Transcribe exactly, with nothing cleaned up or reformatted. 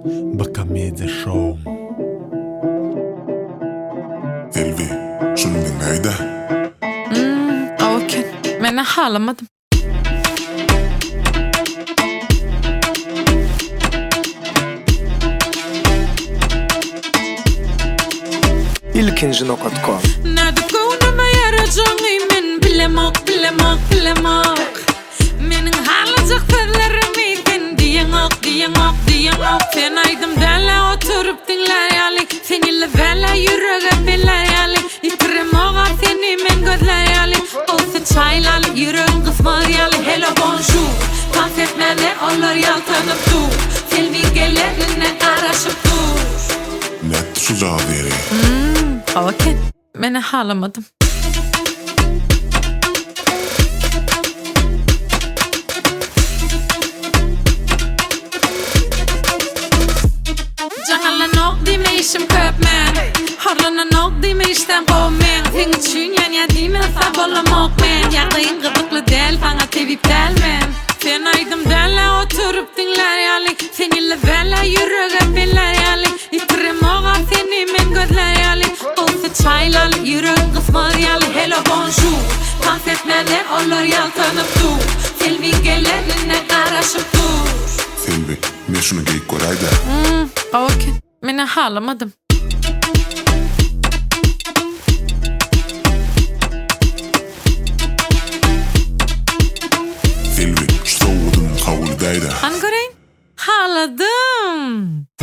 Bakamedi Show. Selvi, şunu dinleydi. Hmm, okey. Ben halamadım. ilkinci nokta com Nerede koynuma yaracağım men bilemek bilemek bilemek. Menin halacak sözlerimi sen diyemek diyemek diyemek. Sen aydım dele oturup dinler yali. Seninle vela yüreğe beler yali. İtiremoğa seni men gözler yali. Olsa çaylalı yüreğin kısmar yali. Hello bonjour. Dans etmeli olur yaltanıp dur. Selvi gelerine araşıp dur. Net şu cevap veri. Hmm, okey. Ben halamadım. Jangarla nok dime işim köpmen. Harlana nok dime işten kovmen. Sen üçün yan ya dime sabolamak men. Yağdayın gıdıklı del bana tevip delmen. Sen aydım dele oturup dinler yali. Seninle vela yüreğe beler yali. İtiremoğa seni men gözler yali. Olsa çaylalı yüreğin kısmar yali. Hello bonjour. Dans etmeli olur yaltanıp dur. Selvi gelerine araşıp dur. Selvi, ne şunu geyik koraydı. Hmm, okey. Ben halamadım. Selvi, şu soğudun kavul deydi. An göreyim. Haladım.